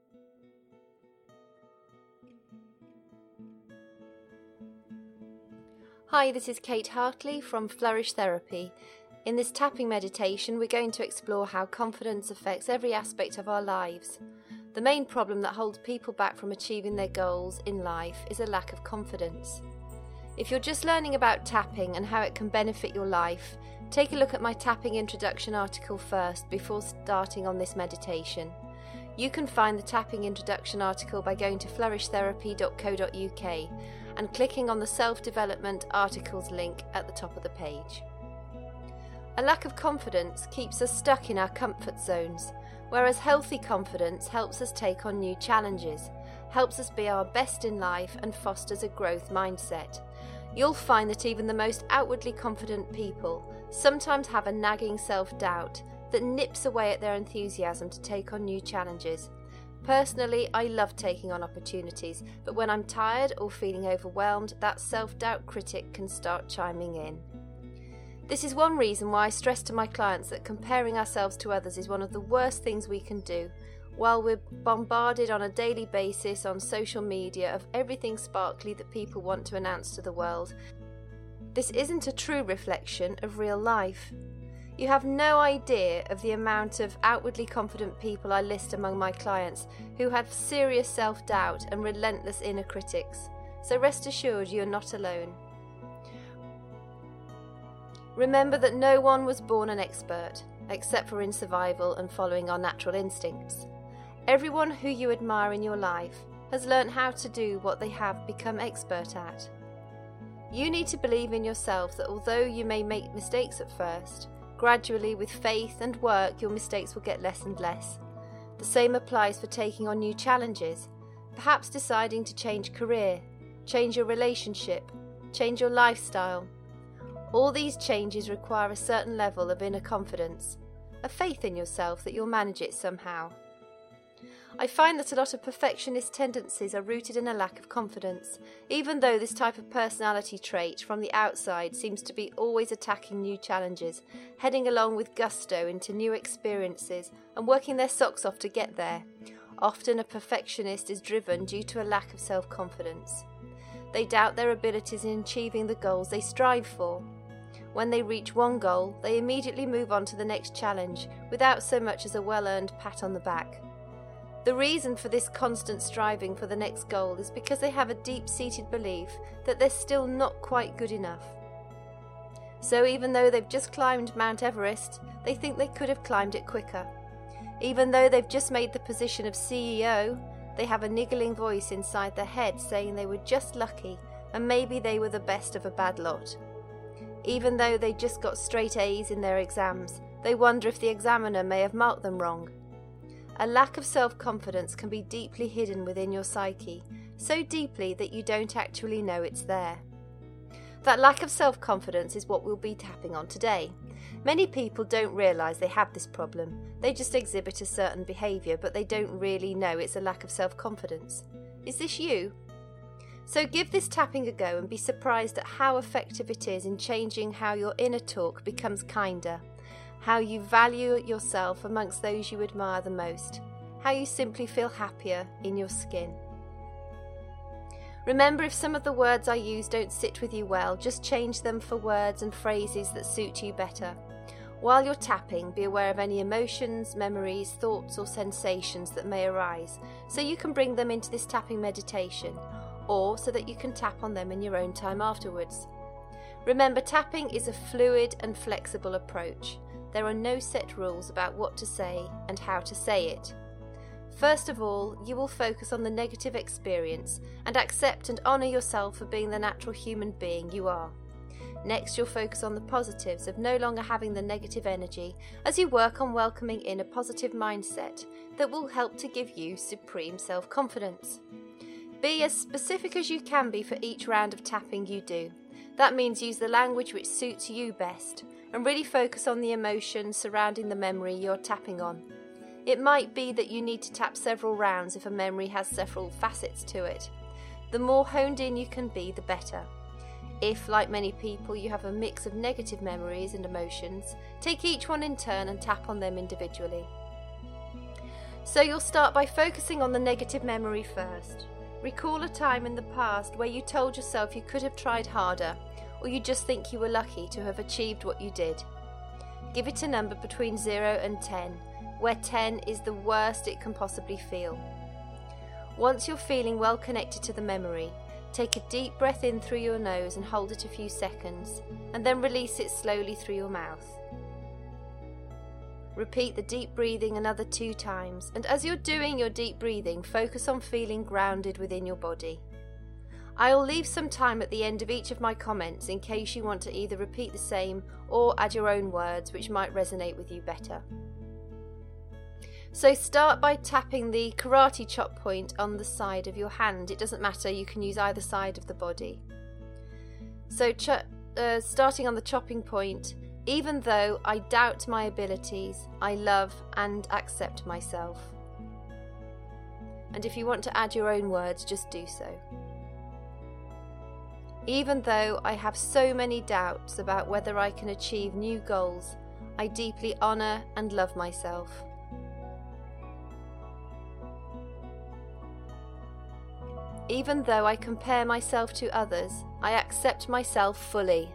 Hi, this is Kate Hartley from Flourish Therapy. In this tapping meditation, we're going to explore how confidence affects every aspect of our lives. The main problem that holds people back from achieving their goals in life is a lack of confidence. If you're just learning about tapping and how it can benefit your life, take a look at my tapping introduction article first before starting on this meditation. You can find the tapping introduction article by going to flourishtherapy.co.uk and clicking on the self-development articles link at the top of the page. A lack of confidence keeps us stuck in our comfort zones, whereas healthy confidence helps us take on new challenges, helps us be our best in life and fosters a growth mindset. You'll find that even the most outwardly confident people sometimes have a nagging self-doubt that nips away at their enthusiasm to take on new challenges. Personally, I love taking on opportunities, but when I'm tired or feeling overwhelmed, that self-doubt critic can start chiming in. This is one reason why I stress to my clients that comparing ourselves to others is one of the worst things we can do. While we're bombarded on a daily basis on social media of everything sparkly that people want to announce to the world, this isn't a true reflection of real life. You have no idea of the amount of outwardly confident people I list among my clients who have serious self-doubt and relentless inner critics. So rest assured you're not alone. Remember that no one was born an expert, except for in survival and following our natural instincts. Everyone who you admire in your life has learnt how to do what they have become expert at. You need to believe in yourself that although you may make mistakes at first, gradually, with faith and work, your mistakes will get less and less. The same applies for taking on new challenges, perhaps deciding to change career, change your relationship, change your lifestyle. All these changes require a certain level of inner confidence, a faith in yourself that you'll manage it somehow. I find that a lot of perfectionist tendencies are rooted in a lack of confidence, even though this type of personality trait from the outside seems to be always attacking new challenges, heading along with gusto into new experiences and working their socks off to get there. Often a perfectionist is driven due to a lack of self-confidence. They doubt their abilities in achieving the goals they strive for. When they reach one goal, they immediately move on to the next challenge without so much as a well-earned pat on the back. The reason for this constant striving for the next goal is because they have a deep-seated belief that they're still not quite good enough. So even though they've just climbed Mount Everest, they think they could have climbed it quicker. Even though they've just made the position of CEO, they have a niggling voice inside their head saying they were just lucky and maybe they were the best of a bad lot. Even though they just got straight A's in their exams, they wonder if the examiner may have marked them wrong. A lack of self-confidence can be deeply hidden within your psyche, so deeply that you don't actually know it's there. That lack of self-confidence is what we'll be tapping on today. Many people don't realise they have this problem. They just exhibit a certain behaviour, but they don't really know it's a lack of self-confidence. Is this you? So give this tapping a go and be surprised at how effective it is in changing how your inner talk becomes kinder, how you value yourself amongst those you admire the most, how you simply feel happier in your skin. Remember, if some of the words I use don't sit with you well, just change them for words and phrases that suit you better. While you're tapping, be aware of any emotions, memories, thoughts or sensations that may arise, so you can bring them into this tapping meditation, or so that you can tap on them in your own time afterwards. Remember, tapping is a fluid and flexible approach. There are no set rules about what to say and how to say it. First of all, you will focus on the negative experience and accept and honour yourself for being the natural human being you are. Next, you'll focus on the positives of no longer having the negative energy as you work on welcoming in a positive mindset that will help to give you supreme self-confidence. Be as specific as you can be for each round of tapping you do. That means use the language which suits you best, and really focus on the emotion surrounding the memory you're tapping on. It might be that you need to tap several rounds if a memory has several facets to it. The more honed in you can be, the better. If, like many people, you have a mix of negative memories and emotions, take each one in turn and tap on them individually. So you'll start by focusing on the negative memory first. Recall a time in the past where you told yourself you could have tried harder, or you just think you were lucky to have achieved what you did. Give it a number between 0 and 10, where 10 is the worst it can possibly feel. Once you're feeling well connected to the memory, take a deep breath in through your nose and hold it a few seconds, and then release it slowly through your mouth. Repeat the deep breathing another 2 times, and as you're doing your deep breathing, focus on feeling grounded within your body. I'll leave some time at the end of each of my comments in case you want to either repeat the same or add your own words which might resonate with you better. So start by tapping the karate chop point on the side of your hand. It doesn't matter, you can use either side of the body. So starting on the chopping point, even though I doubt my abilities, I love and accept myself. And if you want to add your own words, just do so. Even though I have so many doubts about whether I can achieve new goals, I deeply honour and love myself. Even though I compare myself to others, I accept myself fully.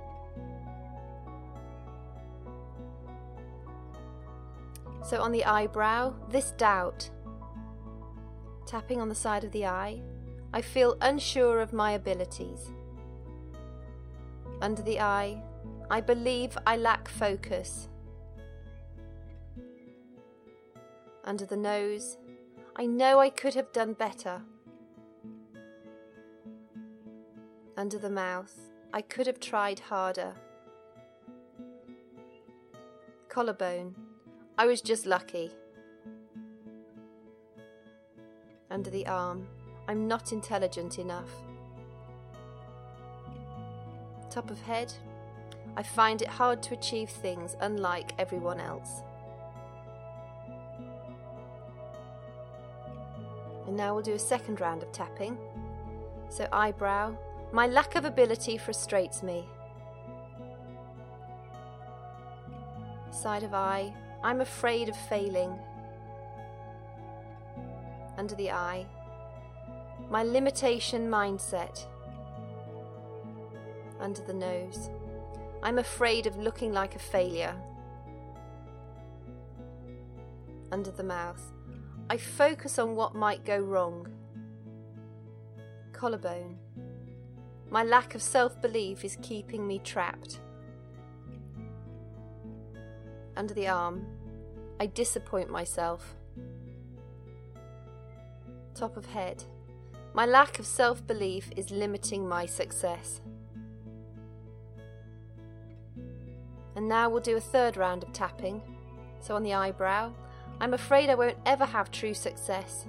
So on the eyebrow, this doubt. Tapping on the side of the eye, I feel unsure of my abilities. Under the eye, I believe I lack focus. Under the nose, I know I could have done better. Under the mouth, I could have tried harder. Collarbone, I was just lucky. Under the arm, I'm not intelligent enough. Top of head, I find it hard to achieve things unlike everyone else. And now we'll do a second round of tapping. So eyebrow, my lack of ability frustrates me. Side of eye, I'm afraid of failing. Under the eye, my limitation mindset. Under the nose, I'm afraid of looking like a failure. Under the mouth, I focus on what might go wrong. Collarbone, my lack of self-belief is keeping me trapped. Under the arm, I disappoint myself. Top of head, my lack of self-belief is limiting my success. And now we'll do a third round of tapping. So on the eyebrow, I'm afraid I won't ever have true success.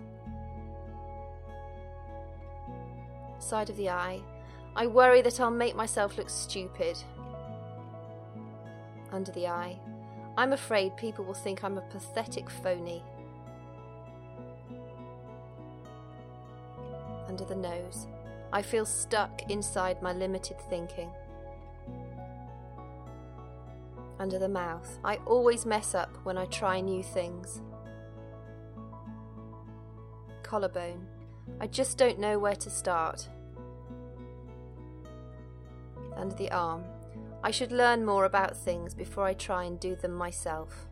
Side of the eye, I worry that I'll make myself look stupid. Under the eye, I'm afraid people will think I'm a pathetic phony. Under the nose, I feel stuck inside my limited thinking. Under the mouth, I always mess up when I try new things. Collarbone, I just don't know where to start. Under the arm, I should learn more about things before I try and do them myself.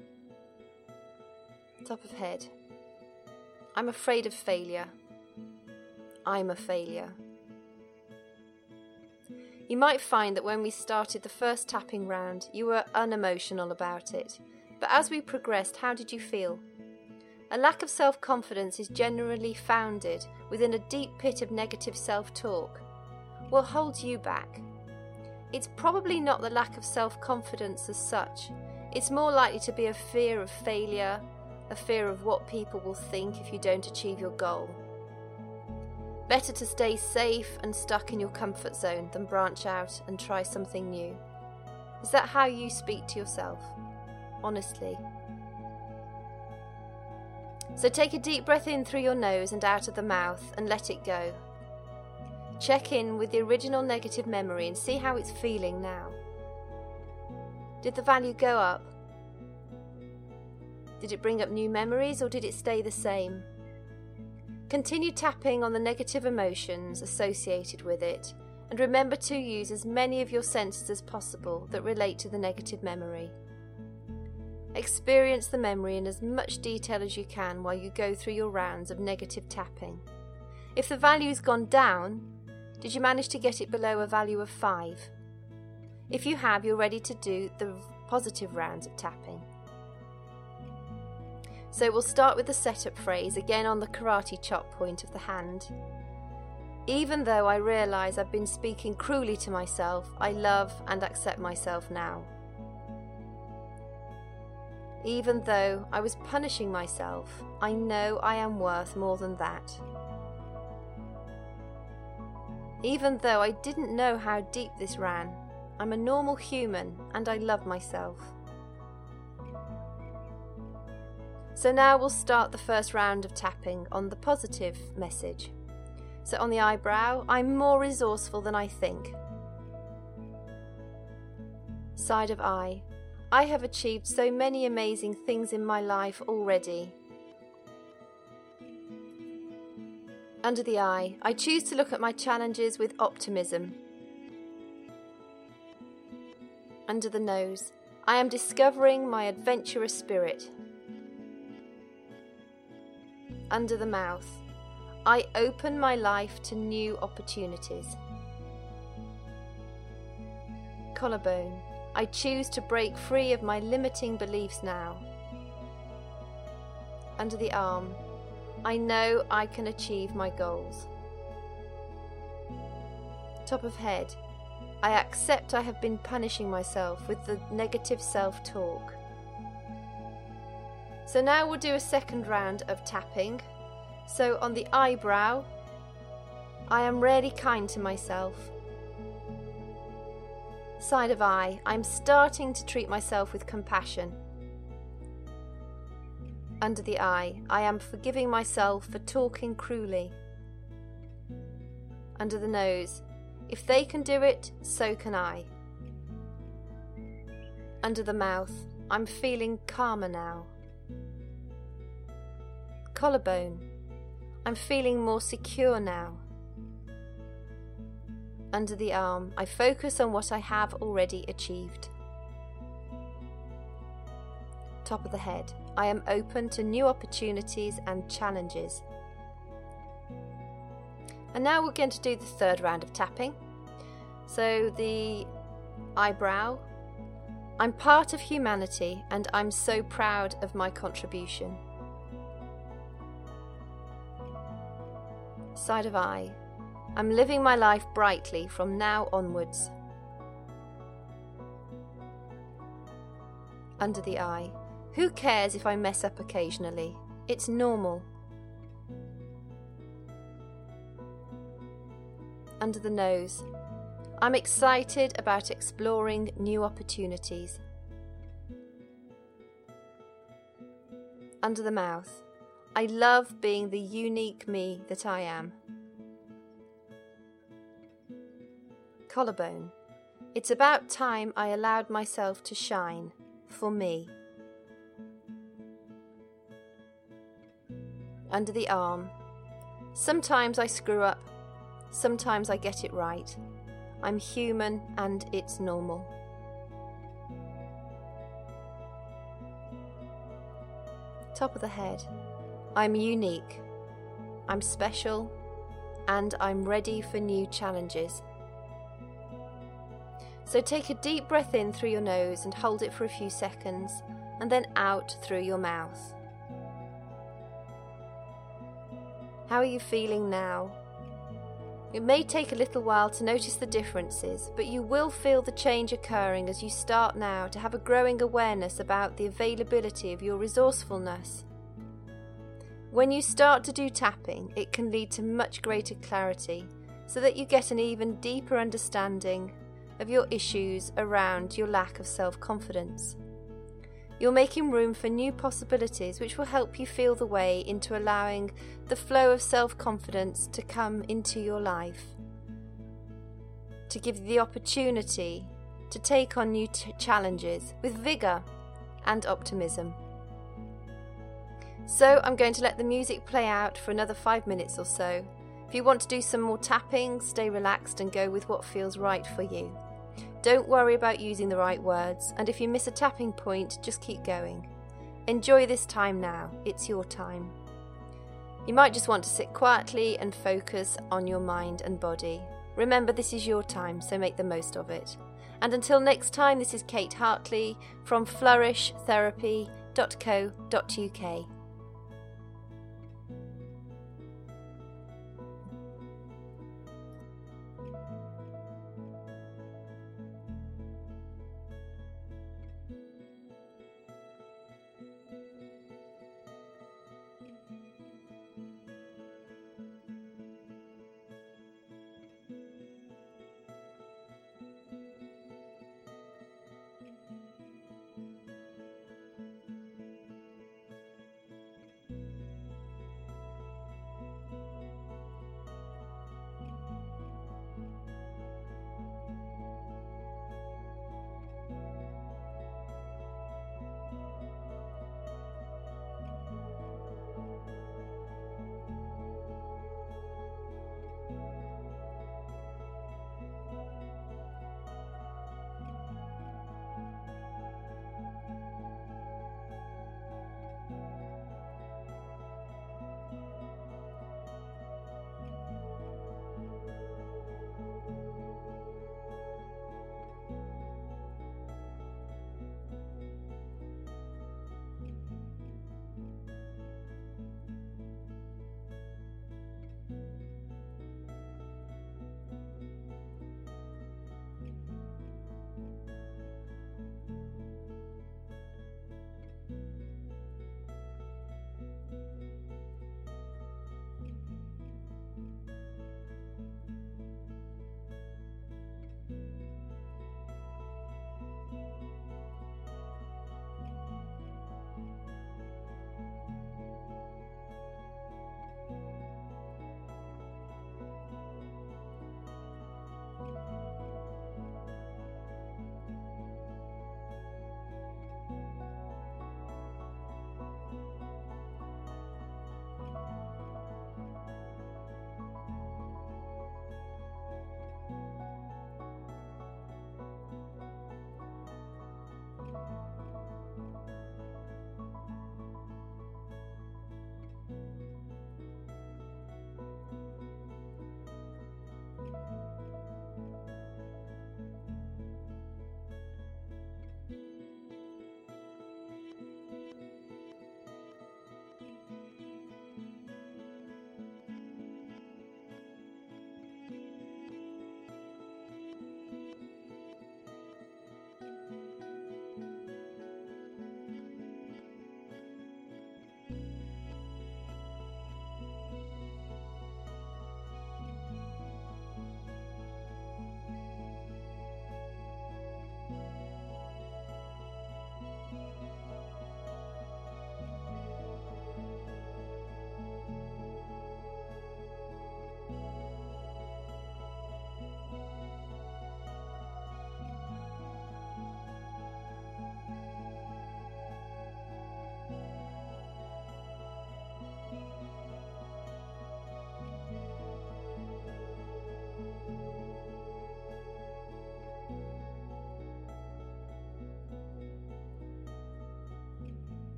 Top of head, I'm afraid of failure. I'm a failure. You might find that when we started the first tapping round, you were unemotional about it. But as we progressed, how did you feel? A lack of self-confidence is generally founded within a deep pit of negative self-talk. What holds you back? It's probably not the lack of self-confidence as such. It's more likely to be a fear of failure, a fear of what people will think if you don't achieve your goal. Better to stay safe and stuck in your comfort zone than branch out and try something new. Is that how you speak to yourself? Honestly. So take a deep breath in through your nose and out of the mouth and let it go. Check in with the original negative memory and see how it's feeling now. Did the value go up? Did it bring up new memories or did it stay the same? Continue tapping on the negative emotions associated with it, and remember to use as many of your senses as possible that relate to the negative memory. Experience the memory in as much detail as you can while you go through your rounds of negative tapping. If the value's gone down, did you manage to get it below a value of 5? If you have, you're ready to do the positive rounds of tapping. So we'll start with the setup phrase, again on the karate chop point of the hand. Even though I realise I've been speaking cruelly to myself, I love and accept myself now. Even though I was punishing myself, I know I am worth more than that. Even though I didn't know how deep this ran, I'm a normal human and I love myself. So now we'll start the first round of tapping on the positive message. So on the eyebrow, I'm more resourceful than I think. Side of eye, I have achieved so many amazing things in my life already. Under the eye, I choose to look at my challenges with optimism. Under the nose, I am discovering my adventurous spirit. Under the mouth, I open my life to new opportunities. Collarbone, I choose to break free of my limiting beliefs now. Under the arm, I know I can achieve my goals. Top of head, I accept I have been punishing myself with the negative self-talk. So now we'll do a second round of tapping. So on the eyebrow, I am really kind to myself. Side of eye, I'm starting to treat myself with compassion. Under the eye, I am forgiving myself for talking cruelly. Under the nose, if they can do it, so can I. Under the mouth, I'm feeling calmer now. Collarbone, I'm feeling more secure now. Under the arm, I focus on what I have already achieved. Top of the head, I am open to new opportunities and challenges. And now we're going to do the third round of tapping. So the eyebrow, I'm part of humanity and I'm so proud of my contribution. Side of eye, I'm living my life brightly from now onwards. Under the eye, who cares if I mess up occasionally? It's normal. Under the nose, I'm excited about exploring new opportunities. Under the mouth, I love being the unique me that I am. Collarbone, it's about time I allowed myself to shine, for me. Under the arm, sometimes I screw up, sometimes I get it right. I'm human and it's normal. Top of the head, I'm unique, I'm special, and I'm ready for new challenges. So take a deep breath in through your nose and hold it for a few seconds, and then out through your mouth. How are you feeling now? It may take a little while to notice the differences, but you will feel the change occurring as you start now to have a growing awareness about the availability of your resourcefulness. When you start to do tapping, it can lead to much greater clarity, so that you get an even deeper understanding of your issues around your lack of self-confidence. You're making room for new possibilities which will help you feel the way into allowing the flow of self-confidence to come into your life, to give you the opportunity to take on new challenges with vigour and optimism. So I'm going to let the music play out for another 5 minutes or so. If you want to do some more tapping, stay relaxed and go with what feels right for you. Don't worry about using the right words, and if you miss a tapping point, just keep going. Enjoy this time now, it's your time. You might just want to sit quietly and focus on your mind and body. Remember, this is your time, so make the most of it. And until next time, this is Kate Hartley from flourishtherapy.co.uk.